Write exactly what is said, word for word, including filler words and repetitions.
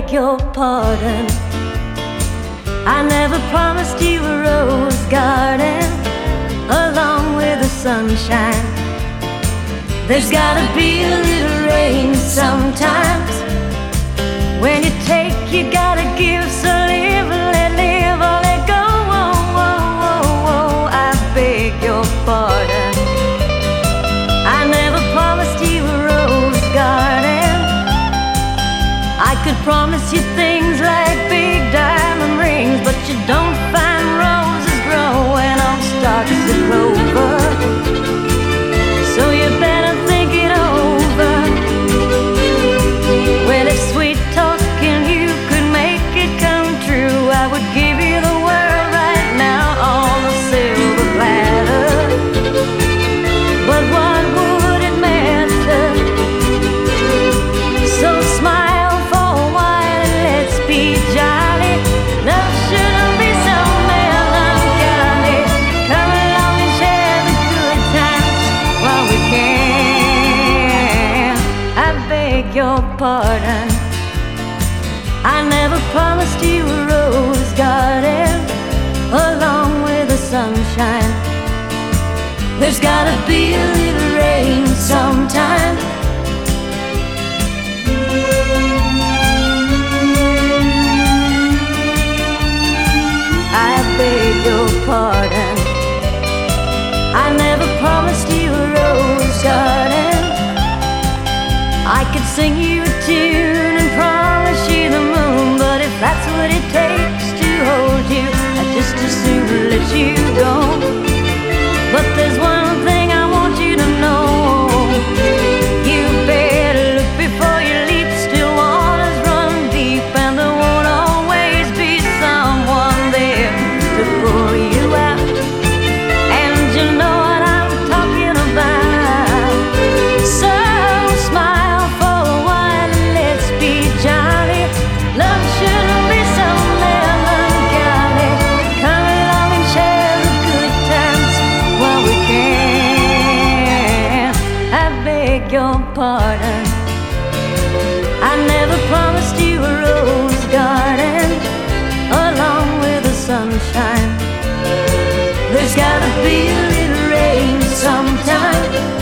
beg your pardon. I never promised you a rose garden along with the sunshine. There's gotta be a little rain sometimes. When you take, you gotta give, so live, let live, or let go. Oh, oh, oh, oh, I beg your pardon. I never promised you a rose garden. I could promise you things like big diamond rings, but you don't find roses growing on stalks of clover. So you better think it over. Well, if sweet talking you could make it come true, I would give you the world right now on a silver platter. But what would it matter? So smile for a while and let's be jolly. Love shouldn't be so melancholy. Come along and share the good times while we can. I beg your pardon. I never promised you a rose garden along with the sunshine. There's gotta be a little rain sometime. I beg your pardon. I never promised you a rose garden. I could sing you a tune and promise you the moon, but if that's what it takes to hold you, I'd just as soon let you go. But there's one thing I want you to know. You better look before you leap. Still waters run deep, and there won't always be someone there to pull you out. And you know what I'm talking about. So smile for a while and let's be jolly. Love shouldn't be so melancholy. Come along and share the good times while we can. I beg your pardon. I never promised you a rose garden along with the sunshine. There's gotta be a little rain sometime.